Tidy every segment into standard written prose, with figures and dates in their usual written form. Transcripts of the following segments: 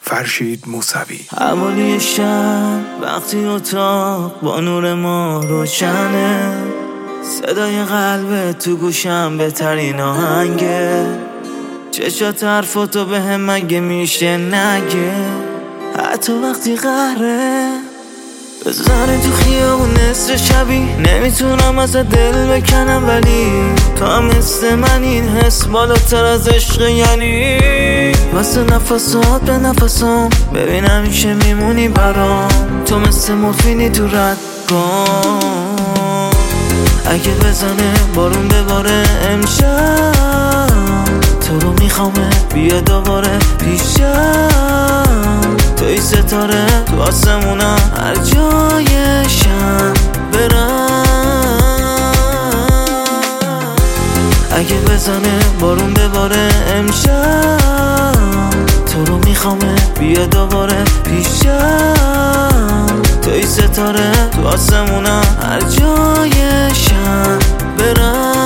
فرشید موسوی. حوالی شب وقتی اتاق با نور ما روشنه، صدای قلب تو گوشم بهترین آهنگه، چشات حرفاتو به هم مگه میشه نگه، حتی وقتی قهره بزنه تو خیابون نصف شبی، نمیتونم از دل بکنم ولی تو هم مثل من این حس بالاتر از عشق، یعنی واسه نفسات به نفسام ببینم میشه میمونی برام، تو مثل مورفینی تو رگام. اگه بزنه بارون بباره امشب، تو رو میخوامه بیا دوباره پیشم، توی ستاره تو آسمونم هر جایشم برم. اگه بزنه بارون بباره امشب، تو رو میخوامه بیا دوباره پیشم، توی ستاره تو آسمونم هر جایشم برم.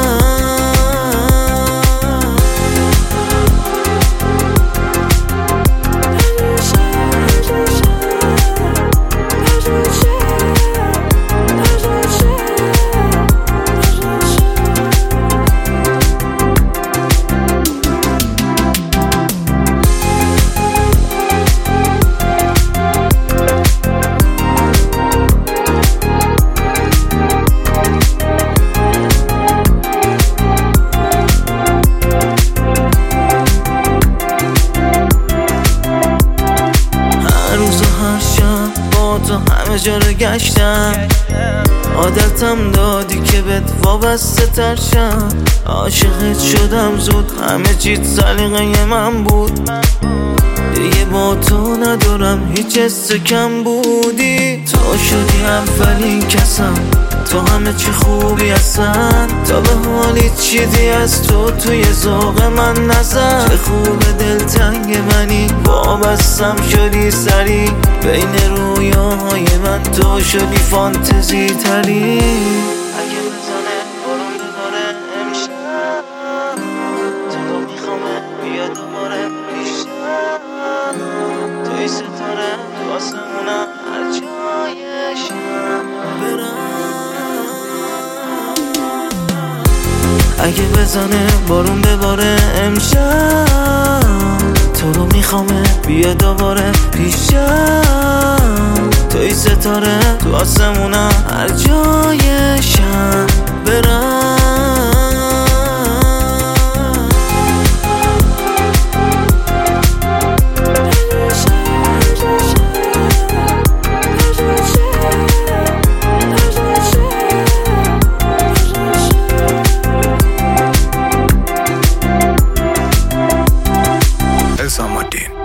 تو همه جا رو گشتم، عادتم دادی که بهت وابسته تر شم، عاشقت شدم زود، همه چیت سلیقه من بود، دیگه با تو ندارم هیچ حس کم بودی، تو شدی اولین کسم، تو همه چی خوبی هستن، تا به حالی چیزی از تو توی ذوق من نزن، چه خوب دلتنگ منی، وابستم شدی سری، بین رویاهای من تو شدی فانتزی تری. اگه بزنه بارون بباره امشب، تو رو میخوامه بیا دوباره پیشم، توی ستاره تو آسمونم هر جایشم برم. اگه بزنه بارون بباره امشب، تو رو میخوامه بیا دوباره پیشم، توی ستاره تو آسمونم هر جایشم برم. Elsa Martin.